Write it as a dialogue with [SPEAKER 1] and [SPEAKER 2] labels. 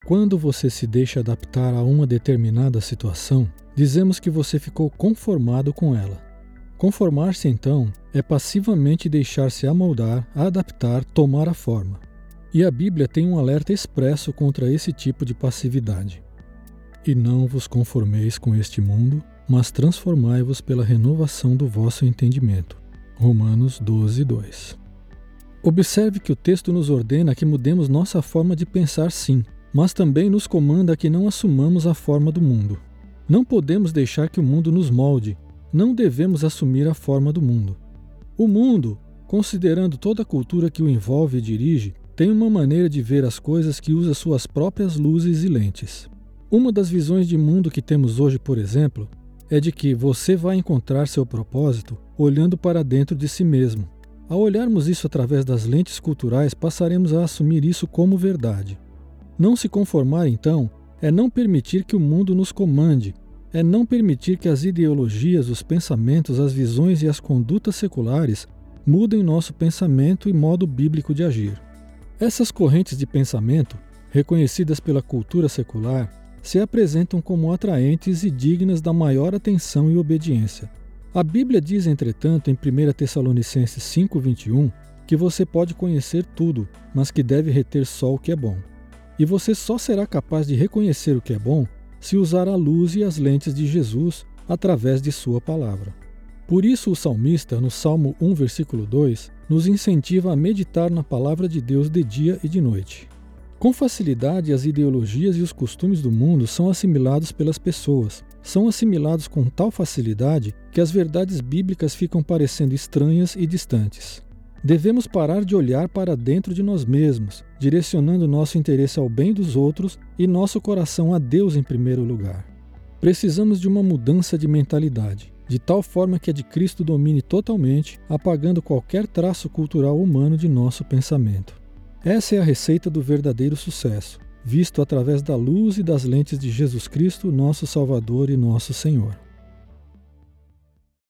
[SPEAKER 1] Quando você se deixa adaptar a uma determinada situação, dizemos que você ficou conformado com ela. Conformar-se, então, é passivamente deixar-se amoldar, adaptar, tomar a forma. E a Bíblia tem um alerta expresso contra esse tipo de passividade. E não vos conformeis com este mundo, mas transformai-vos pela renovação do vosso entendimento. Romanos 12, 2. Observe que o texto nos ordena que mudemos nossa forma de pensar, sim, mas também nos comanda que não assumamos a forma do mundo. Não podemos deixar que o mundo nos molde, não devemos assumir a forma do mundo. O mundo, considerando toda a cultura que o envolve e dirige, tem uma maneira de ver as coisas que usa suas próprias luzes e lentes. Uma das visões de mundo que temos hoje, por exemplo, é de que você vai encontrar seu propósito olhando para dentro de si mesmo. Ao olharmos isso através das lentes culturais, passaremos a assumir isso como verdade. Não se conformar, então, é não permitir que o mundo nos comande, é não permitir que as ideologias, os pensamentos, as visões e as condutas seculares mudem nosso pensamento e modo bíblico de agir. Essas correntes de pensamento, reconhecidas pela cultura secular, se apresentam como atraentes e dignas da maior atenção e obediência. A Bíblia diz, entretanto, em 1 Tessalonicenses 5,21, que você pode conhecer tudo, mas que deve reter só o que é bom. E você só será capaz de reconhecer o que é bom se usar a luz e as lentes de Jesus através de sua palavra. Por isso o salmista, no Salmo 1, versículo 2, nos incentiva a meditar na palavra de Deus de dia e de noite. Com facilidade, as ideologias e os costumes do mundo são assimilados pelas pessoas. São assimilados com tal facilidade que as verdades bíblicas ficam parecendo estranhas e distantes. Devemos parar de olhar para dentro de nós mesmos, direcionando nosso interesse ao bem dos outros e nosso coração a Deus em primeiro lugar. Precisamos de uma mudança de mentalidade, de tal forma que a de Cristo domine totalmente, apagando qualquer traço cultural humano de nosso pensamento. Essa é a receita do verdadeiro sucesso, visto através da luz e das lentes de Jesus Cristo, nosso Salvador e nosso Senhor.